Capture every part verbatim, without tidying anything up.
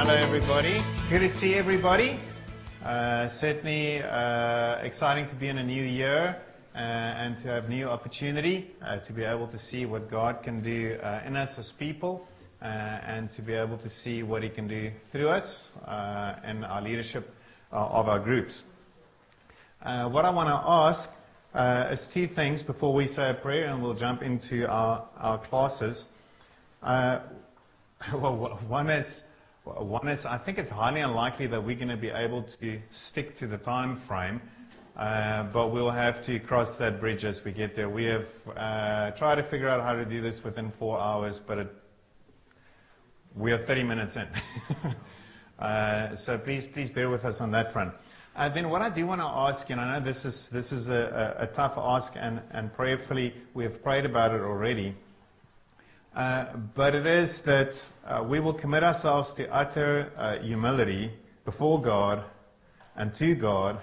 Hello, everybody. Good to see everybody. Uh, certainly uh, exciting to be in a new year uh, and to have new opportunity uh, to be able to see what God can do uh, in us as people uh, and to be able to see what He can do through us uh, and our leadership uh, of our groups. Uh, what I want to ask uh, is two things before we say a prayer and we'll jump into our, our classes. Uh, well, one is One is, I think it's highly unlikely that we're going to be able to stick to the time frame, uh, but we'll have to cross that bridge as we get there. We have uh, tried to figure out how to do this within four hours, but it, we are thirty minutes in. uh, so please, please bear with us on that front. Uh, then what I do want to ask, and I know this is this is a, a, a tough ask, and, and prayerfully we have prayed about it already. Uh, but it is that uh, we will commit ourselves to utter uh, humility before God and to God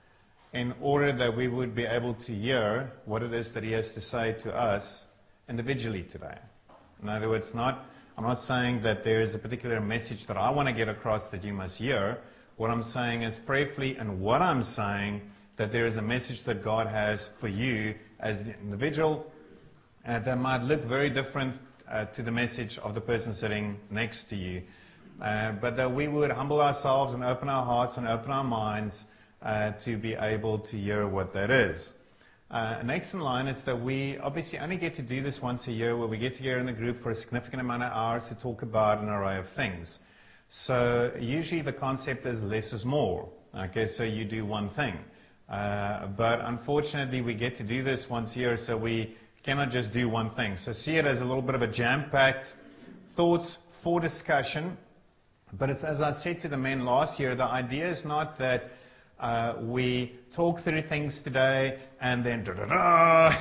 in order that we would be able to hear what it is that He has to say to us individually today. In other words, not, I'm not saying that there is a particular message that I want to get across that you must hear. What I'm saying is prayerfully, and what I'm saying, that there is a message that God has for you as the individual uh, that might look very different Uh, to the message of the person sitting next to you. Uh, but that we would humble ourselves and open our hearts and open our minds uh, to be able to hear what that is. Uh, next in line is that we obviously only get to do this once a year, where we get together in the group for a significant amount of hours to talk about an array of things. So usually the concept is less is more. Okay, so you do one thing. Uh, but unfortunately we get to do this once a year, so we cannot just do one thing. So see it as a little bit of a jam-packed thoughts for discussion. But it's, as I said to the men last year, the idea is not that uh, we talk through things today and then da-da-da,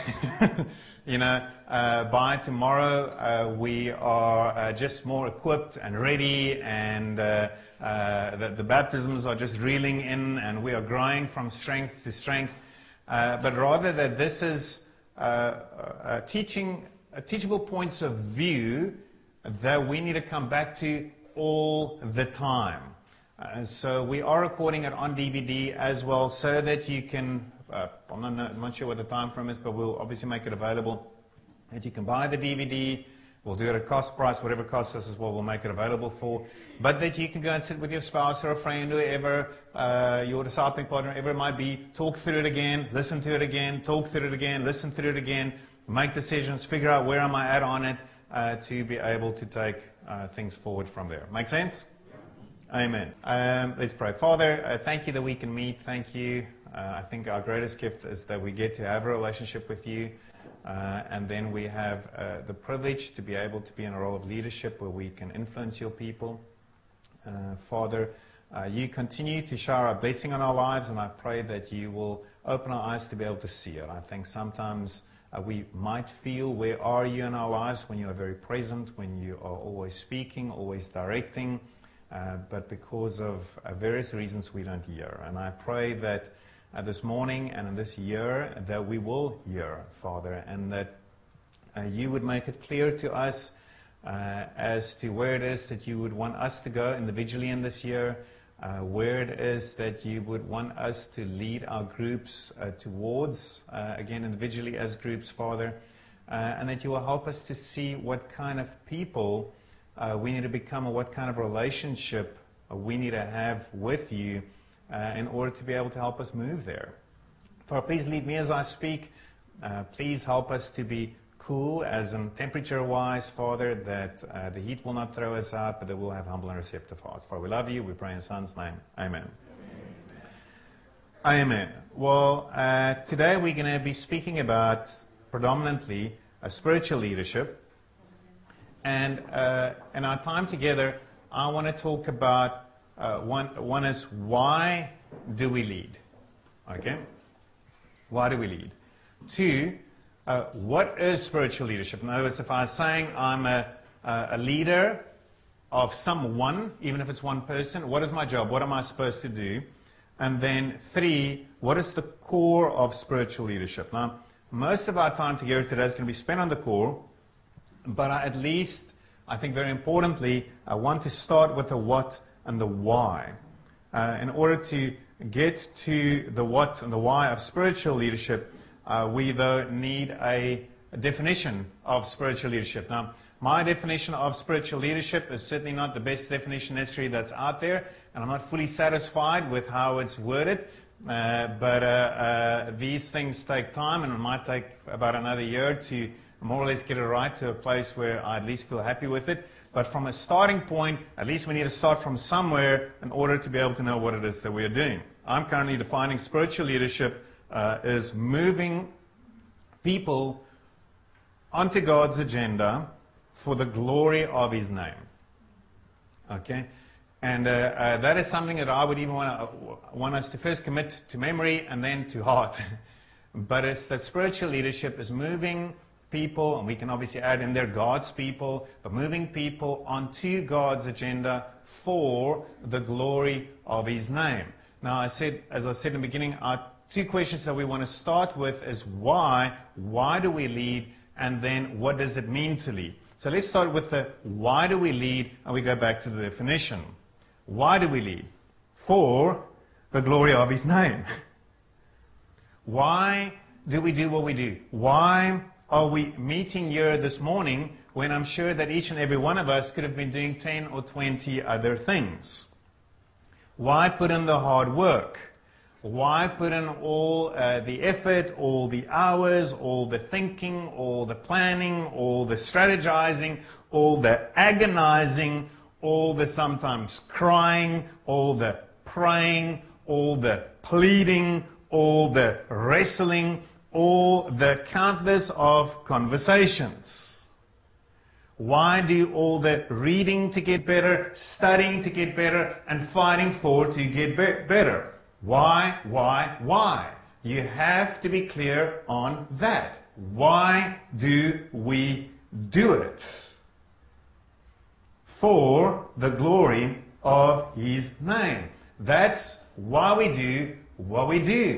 you know, uh, by tomorrow uh, we are uh, just more equipped and ready, and uh, uh, the, the baptisms are just reeling in and we are growing from strength to strength. Uh, but rather that this is Uh, uh, teaching, uh, teachable points of view that we need to come back to all the time. Uh, so we are recording it on D V D as well, so that you can, uh, I'm, not, I'm not sure what the time frame is, but we'll obviously make it available, that you can buy the D V D. We'll do it at cost price, whatever costs us as well, we'll make it available for. But that you can go and sit with your spouse or a friend, whoever, uh, your discipling partner, whoever it might be, talk through it again, listen to it again, talk through it again, listen through it again, make decisions, figure out where am I at on it, uh, to be able to take uh, things forward from there. Make sense? Yeah. Amen. Um, let's pray. Father, uh, thank you that we can meet. Thank you. Uh, I think our greatest gift is that we get to have a relationship with you. Uh, and then we have uh, the privilege to be able to be in a role of leadership where we can influence your people. Uh, Father, uh, you continue to shower a blessing on our lives, and I pray that you will open our eyes to be able to see it. I think sometimes uh, we might feel, where are you in our lives, when you are very present, when you are always speaking, always directing, uh, but because of uh, various reasons we don't hear. And I pray that Uh, this morning and in this year that we will hear, Father, and that uh, you would make it clear to us uh, as to where it is that you would want us to go individually in this year, uh, where it is that you would want us to lead our groups uh, towards, uh, again, individually as groups, Father, uh, and that you will help us to see what kind of people uh, we need to become, or what kind of relationship uh, we need to have with you, Uh, in order to be able to help us move there. Father, please lead me as I speak. Uh, please help us to be cool, as in temperature-wise, Father, that uh, the heat will not throw us out, but that we'll have humble and receptive hearts. Father, we love you. We pray in Son's name. Amen. Amen. Amen. Well, uh, today we're going to be speaking about predominantly uh, spiritual leadership. And uh, in our time together, I want to talk about Uh, one, one is, why do we lead? Okay? Why do we lead? Two, uh, what is spiritual leadership? In other words, if I was saying I'm a, a leader of someone, even if it's one person, what is my job? What am I supposed to do? And then three, what is the core of spiritual leadership? Now, most of our time together today is going to be spent on the core, but I, at least, I think very importantly, I want to start with the what and the why. Uh, in order to get to the what and the why of spiritual leadership, uh, we though need a, a definition of spiritual leadership. Now, my definition of spiritual leadership is certainly not the best definition necessary that's out there, and I'm not fully satisfied with how it's worded. Uh, but uh, uh, these things take time, and it might take about another year to more or less get it right to a place where I at least feel happy with it. But from a starting point, at least we need to start from somewhere in order to be able to know what it is that we are doing. I'm currently defining spiritual leadership uh, as moving people onto God's agenda for the glory of His name. Okay? And uh, uh, that is something that I would even want, to, uh, want us to first commit to memory and then to heart. But it's that spiritual leadership is moving people, and we can obviously add in there God's people, but moving people onto God's agenda for the glory of His name. Now, I said, as I said in the beginning, our two questions that we want to start with is why? Why do we lead? And then what does it mean to lead? So let's start with the why do we lead, and we go back to the definition. Why do we lead? For the glory of His name. Why do we do what we do? Why are we meeting here this morning when I'm sure that each and every one of us could have been doing ten or twenty other things? Why put in the hard work? Why put in all uh, the effort, all the hours, all the thinking, all the planning, all the strategizing, all the agonizing, all the sometimes crying, all the praying, all the pleading, all the wrestling, all the countless of conversations? Why do all the reading to get better, studying to get better, and fighting for to get be better? Why, why, why? You have to be clear on that. Why do we do it? For the glory of His name. That's why we do what we do.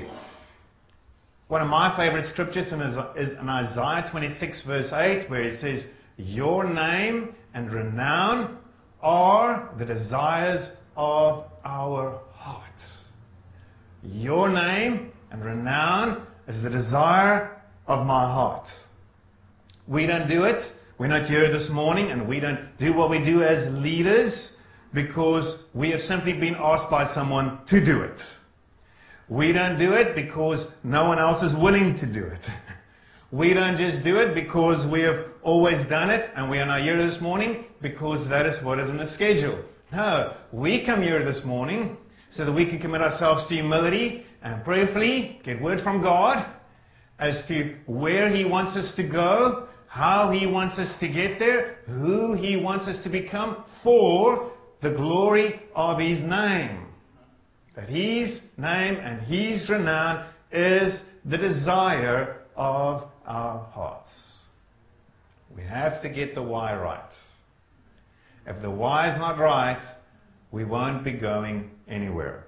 One of my favorite scriptures is in Isaiah twenty-six verse eight, where it says, "Your name and renown are the desires of our hearts." Your name and renown is the desire of my heart. We don't do it. We're not here this morning, and we don't do what we do as leaders because we have simply been asked by someone to do it. We don't do it because no one else is willing to do it. We don't just do it because we have always done it and we are not here this morning because that is what is in the schedule. No, we come here this morning so that we can commit ourselves to humility and prayerfully get word from God as to where He wants us to go, how He wants us to get there, who He wants us to become for the glory of His name. That His name and His renown is the desire of our hearts. We have to get the why right. If the why is not right, we won't be going anywhere.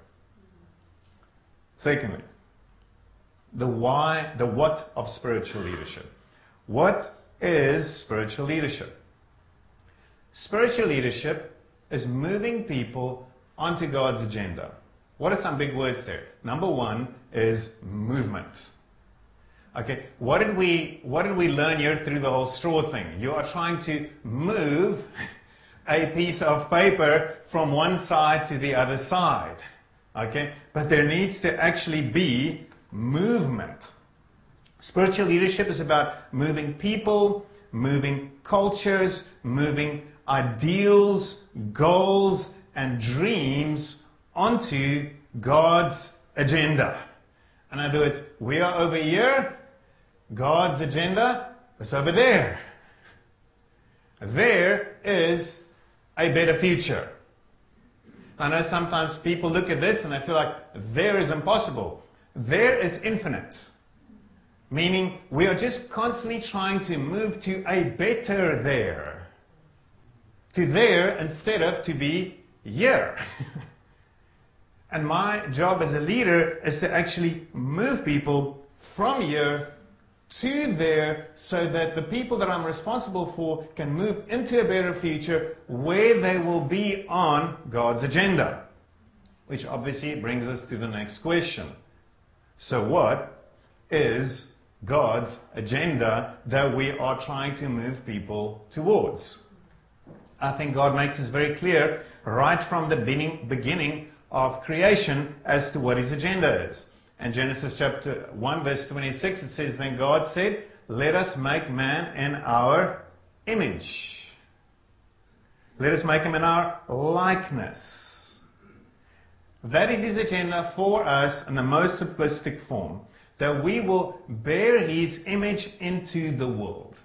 Secondly, the why, the what of spiritual leadership. What is spiritual leadership? Spiritual leadership is moving people onto God's agenda. What are some big words there? Number one is movement. Okay, what did we what did we learn here through the whole straw thing? You are trying to move a piece of paper from one side to the other side. Okay, but there needs to actually be movement. Spiritual leadership is about moving people, moving cultures, moving ideals, goals, and dreams onto God's agenda. In other words, we are over here, God's agenda is over there. There is a better future. I know sometimes people look at this and they feel like there is impossible. There is infinite. Meaning we are just constantly trying to move to a better there. To there instead of to be here. And my job as a leader is to actually move people from here to there so that the people that I'm responsible for can move into a better future where they will be on God's agenda. Which obviously brings us to the next question. So what is God's agenda that we are trying to move people towards? I think God makes this very clear right from the beginning of creation as to what His agenda is. In Genesis chapter one verse twenty-six it says, "Then God said, let us make man in our image. Let us make him in our likeness." That is His agenda for us in the most simplistic form. That we will bear His image into the world.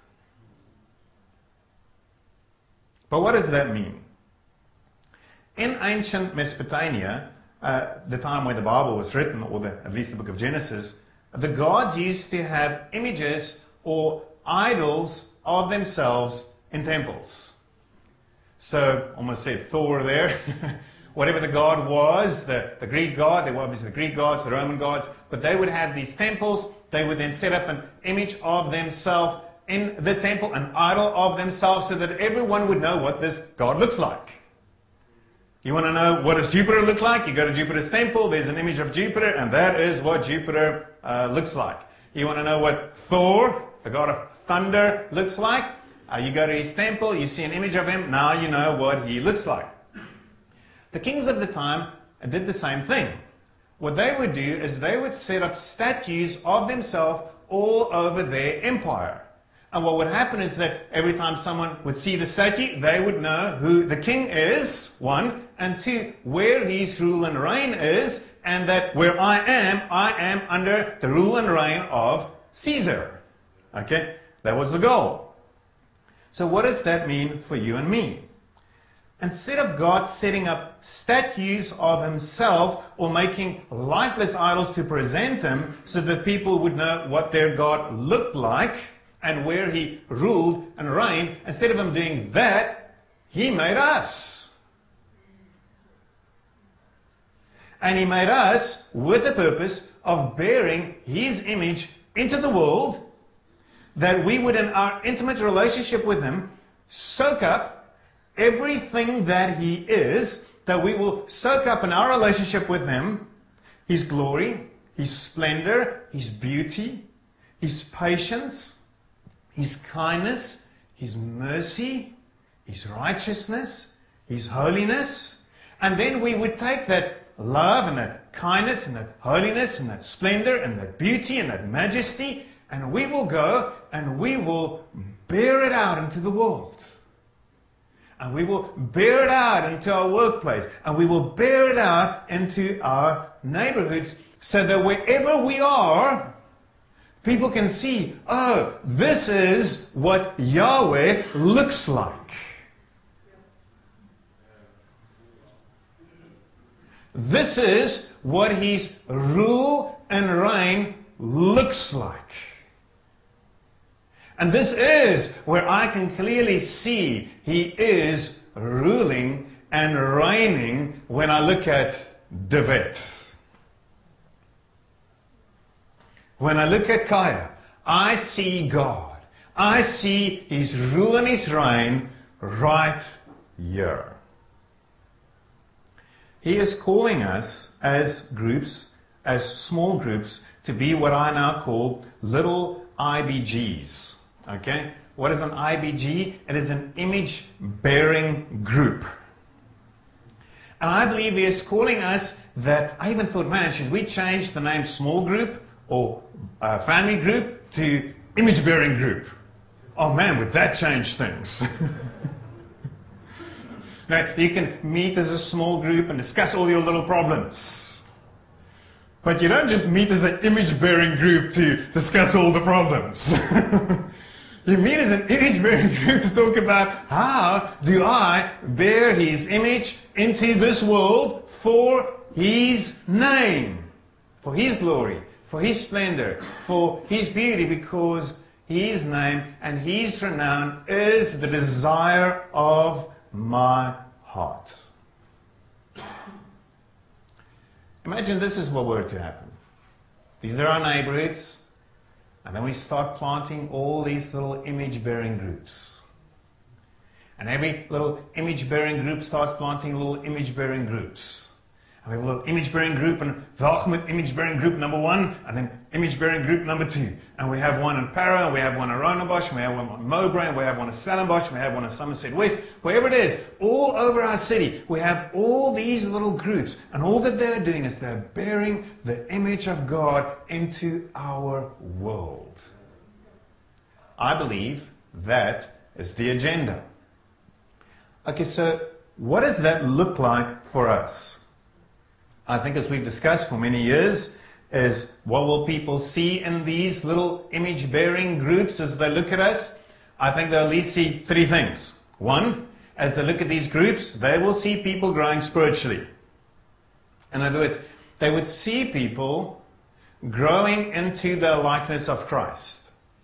But what does that mean? In ancient Mesopotamia, uh, the time where the Bible was written, or the, at least the book of Genesis, the gods used to have images or idols of themselves in temples. So, almost said Thor there. Whatever the god was, the, the Greek god, they were obviously the Greek gods, the Roman gods, but they would have these temples. They would then set up an image of themselves in the temple, an idol of themselves, so that everyone would know what this god looks like. You want to know what does Jupiter look like? You go to Jupiter's temple, there's an image of Jupiter, and that is what Jupiter uh, looks like. You want to know what Thor, the god of thunder, looks like? Uh, you go to his temple, you see an image of him, now you know what he looks like. The kings of the time did the same thing. What they would do is they would set up statues of themselves all over their empire. And what would happen is that every time someone would see the statue, they would know who the king is, one, and two, where his rule and reign is, and that where I am, I am under the rule and reign of Caesar. Okay? That was the goal. So what does that mean for you and me? Instead of God setting up statues of Himself or making lifeless idols to present Him so that people would know what their God looked like and where He ruled and reigned, instead of Him doing that, He made us. And He made us with the purpose of bearing His image into the world, that we would, in our intimate relationship with Him, soak up everything that He is, that we will soak up in our relationship with Him, His glory, His splendor, His beauty, His patience, His kindness, His mercy, His righteousness, His holiness. And then we would take that love and that kindness and that holiness and that splendor and that beauty and that majesty, and we will go and we will bear it out into the world. And we will bear it out into our workplace. And we will bear it out into our neighborhoods, so that wherever we are, people can see, oh, this is what Yahweh looks like. This is what His rule and reign looks like. And this is where I can clearly see He is ruling and reigning when I look at David. When I look at Kaya, I see God. I see His rule and His reign right here. He is calling us as groups, as small groups, to be what I now call little I B Gs. Okay? What is an I B G? It is an image-bearing group. And I believe He is calling us that, I even thought, man, should we change the name small group or uh, family group to image-bearing group? Oh man, would that change things? Now, you can meet as a small group and discuss all your little problems. But you don't just meet as an image-bearing group to discuss all the problems. You meet as an image-bearing group to talk about, how do I bear His image into this world for His name, for His glory, for His splendor, for His beauty, because His name and His renown is the desire of my heart. Imagine this is what were to happen. These are our neighborhoods. And then we start planting all these little image-bearing groups. And every little image-bearing group starts planting little image-bearing groups. And we have a little image-bearing group, and welcome at image-bearing group number one, and then image-bearing group number two. And we have one in Para, and we have one in Rondebosch, and we have one in Mowbray, and we have one in Stellenbosch, and we have one in Somerset West. Wherever it is, all over our city, we have all these little groups. And all that they're doing is they're bearing the image of God into our world. I believe that is the agenda. Okay, so what does that look like for us? I think, as we've discussed for many years, is what will people see in these little image-bearing groups as they look at us? I think they'll at least see three things. One, as they look at these groups, they will see people growing spiritually. In other words, they would see people growing into the likeness of Christ.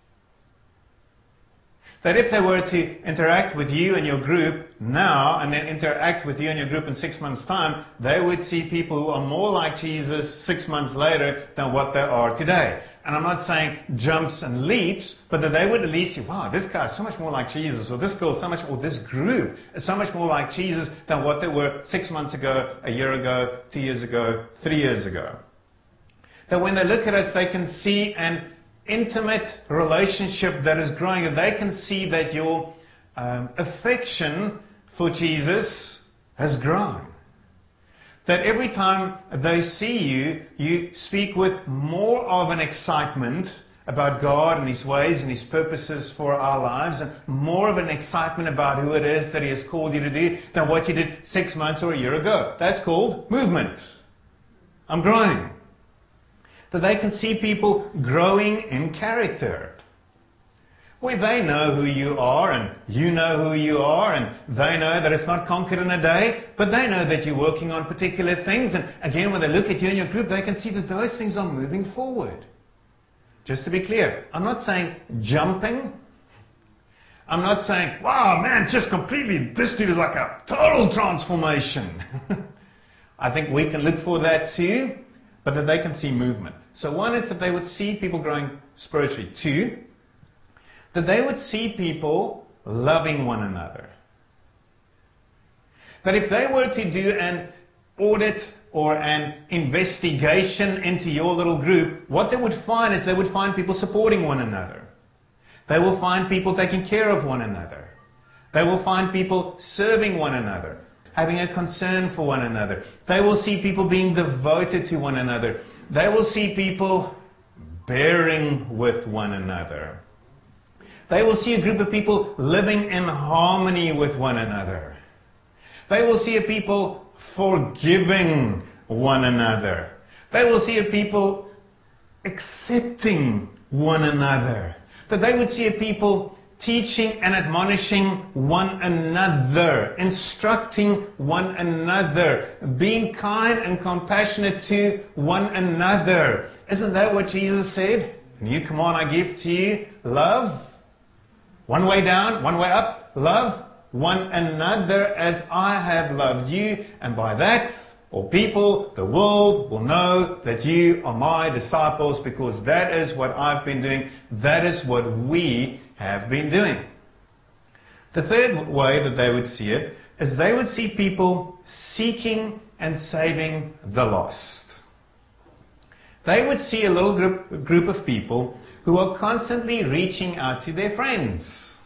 That if they were to interact with you and your group now, and then interact with you and your group in six months' time, they would see people who are more like Jesus six months later than what they are today. And I'm not saying jumps and leaps, but that they would at least see, wow, this guy is so much more like Jesus, or this girl is so much, or this group is so much more like Jesus than what they were six months ago, a year ago, two years ago, three years ago. That when they look at us, they can see an intimate relationship that is growing, and they can see that your um, affection for Jesus has grown. That every time they see you, you speak with more of an excitement about God and His ways and His purposes for our lives, and more of an excitement about who it is that He has called you to do than what you did six months or a year ago. That's called movement. I'm growing. That they can see people growing in character. Well, they know who you are, and you know who you are, and they know that it's not conquered in a day, but they know that you're working on particular things. And again, when they look at you and your group, they can see that those things are moving forward. Just to be clear, I'm not saying jumping. I'm not saying, wow, man, just completely, this dude is like a total transformation. I think we can look for that too, but that they can see movement. So one is that they would see people growing spiritually. Two, that they would see people loving one another. That if they were to do an audit or an investigation into your little group, what they would find is they would find people supporting one another. They will find people taking care of one another. They will find people serving one another, having a concern for one another. They will see people being devoted to one another. They will see people bearing with one another. They will see a group of people living in harmony with one another. They will see a people forgiving one another. They will see a people accepting one another. That they would see a people teaching and admonishing one another, instructing one another, being kind and compassionate to one another. Isn't that what Jesus said? A new command I give to you, love. One way down, one way up, love one another as I have loved you. And by that, all people, the world will know that you are my disciples, because that is what I've been doing. That is what we have been doing. The third way that they would see it is they would see people seeking and saving the lost. They would see a little group, group of people who are constantly reaching out to their friends.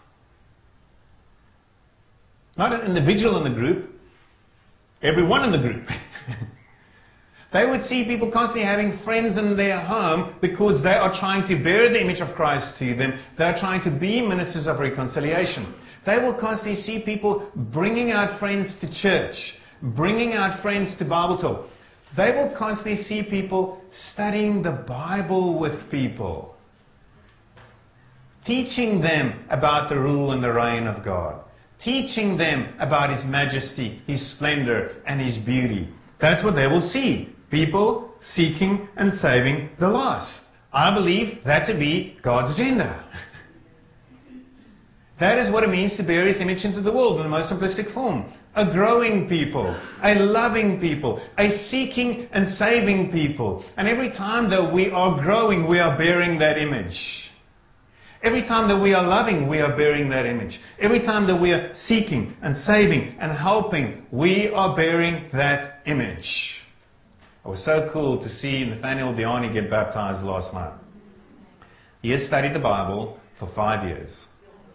Not an individual in the group, everyone in the group. They would see people constantly having friends in their home because they are trying to bear the image of Christ to them. They are trying to be ministers of reconciliation. They will constantly see people bringing out friends to church, bringing out friends to Bible talk. They will constantly see people studying the Bible with people, teaching them about the rule and the reign of God, teaching them about His majesty, His splendor, and His beauty. That's what they will see. People seeking and saving the lost. I believe that to be God's agenda. That is what it means to bear His image into the world in the most simplistic form. A growing people, a loving people, a seeking and saving people. And every time that we are growing, we are bearing that image. Every time that we are loving, we are bearing that image. Every time that we are seeking and saving and helping, we are bearing that image. It was so cool to see Nathaniel Diani get baptized last night. He has studied the Bible for five years.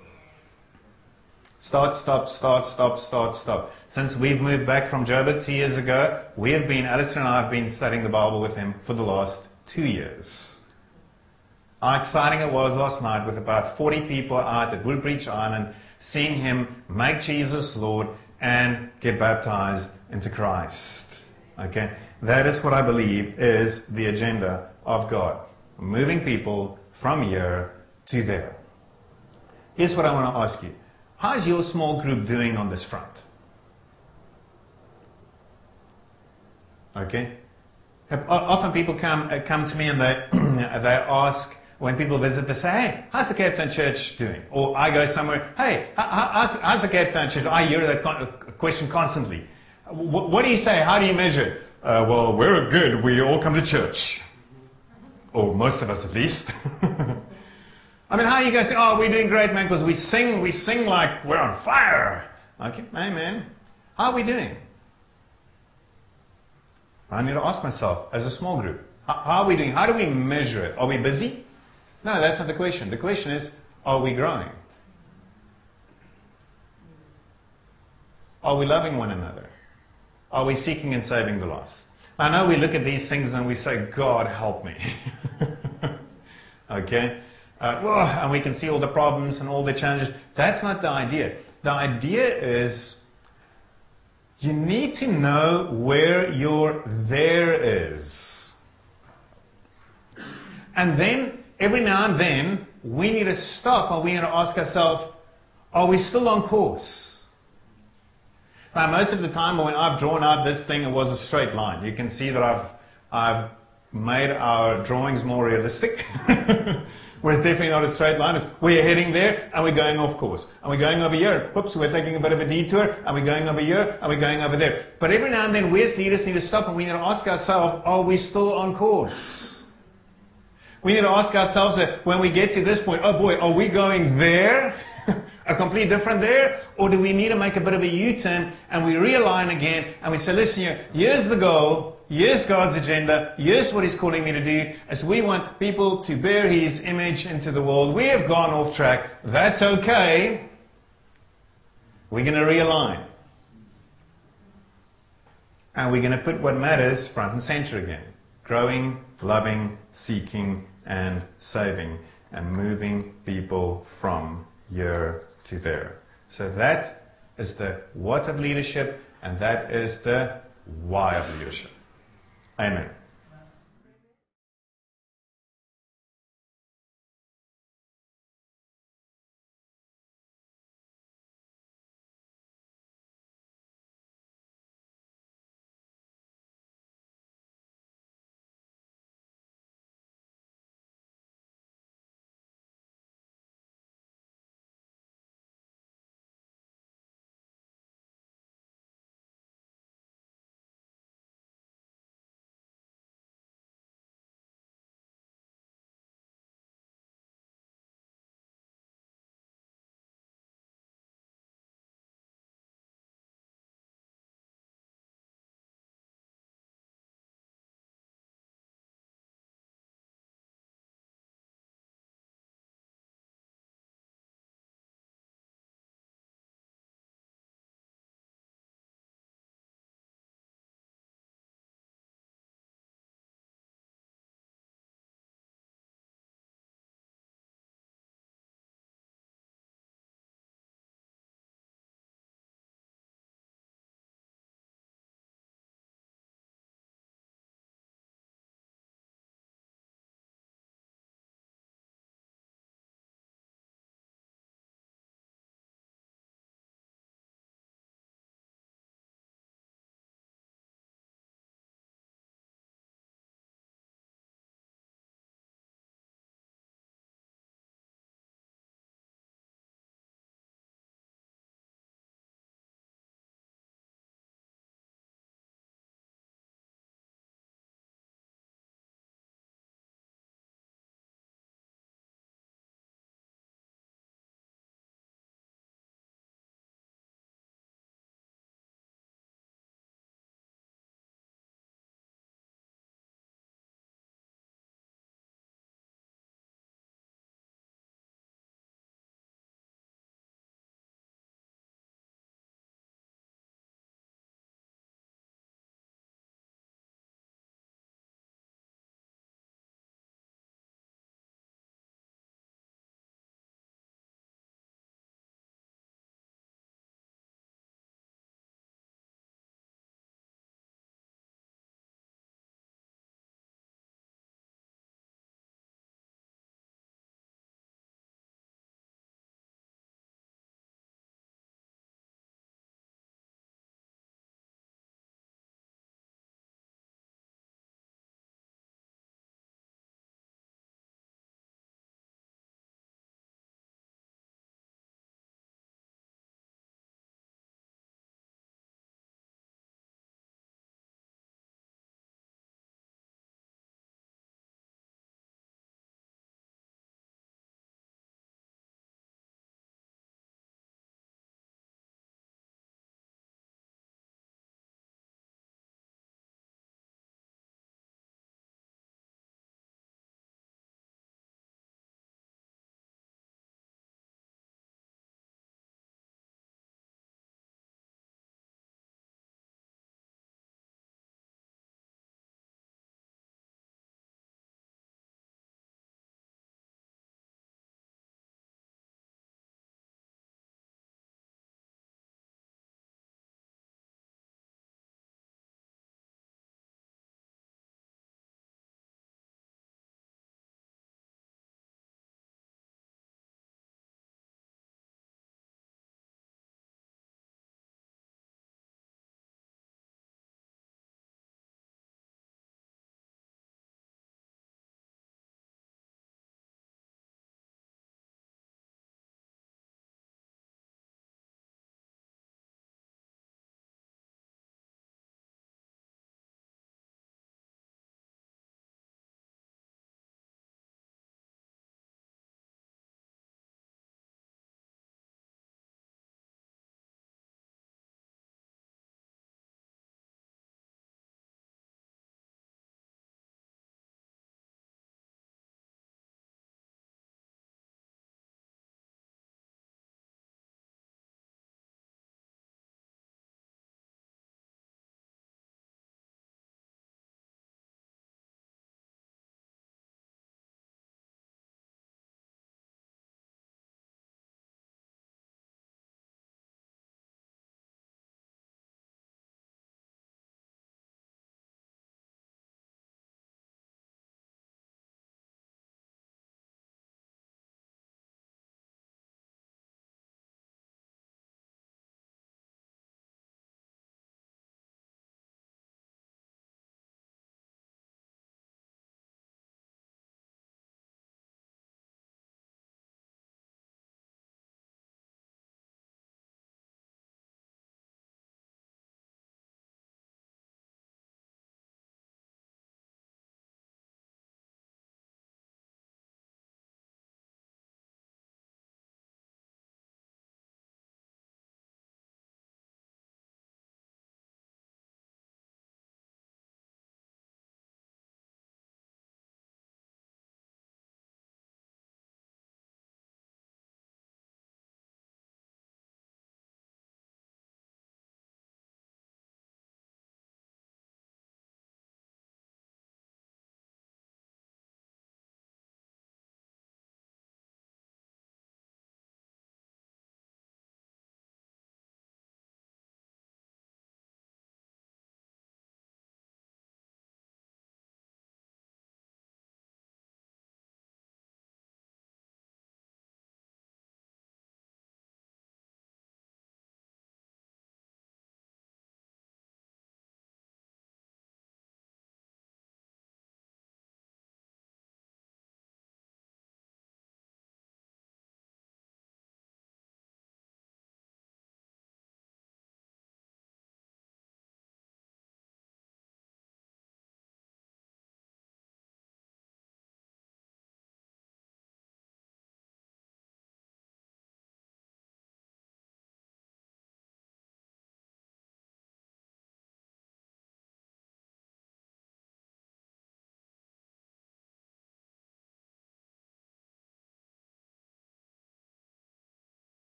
Start, stop, start, stop, start, stop. Since we've moved back from Joburg two years ago, we have been, Alistair and I have been studying the Bible with him for the last two years. How exciting it was last night with about forty people out at Woodbridge Island, seeing him make Jesus Lord and get baptized into Christ. Okay? That is what I believe is the agenda of God. Moving people from here to there. Here's what I want to ask you. How's your small group doing on this front? Okay? Often people come uh, come to me and they they ask, when people visit, they say, hey, how's the Cape Town Church doing? Or I go somewhere, hey, how's, how's the Cape Town Church? I hear that con- question constantly. W- what do you say? How do you measure? Uh, well, we're good. We all come to church. Or most of us at least. I mean, how are you guys saying, oh, we're doing great, man, because we sing, we sing like we're on fire. Okay, amen. How are we doing? I need to ask myself, as a small group, how, how are we doing? How do we measure it? Are we busy? No, that's not the question. The question is, are we growing? Are we loving one another? Are we seeking and saving the lost? I know we look at these things and we say, God, help me. Okay? Uh, well, and we can see all the problems and all the challenges. That's not the idea. The idea is you need to know where your there is. And then, every now and then, we need to stop and we need to ask ourselves, are we still on course? Now, most of the time when I've drawn out this thing, it was a straight line. You can see that I've, I've made our drawings more realistic. Where it's definitely not a straight line. It's, we're heading there and we're going off course. And we're going over here. Whoops, we're taking a bit of a detour and we're going over here and we're going over there. But every now and then we as leaders need to stop and we need to ask ourselves, are we still on course? We need to ask ourselves that when we get to this point, oh boy, are we going there? A complete different there? Or do we need to make a bit of a U-turn and we realign again and we say, listen here, here's the goal. Here's God's agenda. Here's what He's calling me to do. As we want people to bear His image into the world. We have gone off track. That's okay. We're going to realign. And we're going to put what matters front and center again. Growing, loving, seeking, and saving. And moving people from here to there. So that is the what of leadership. And that is the why of leadership. Amen.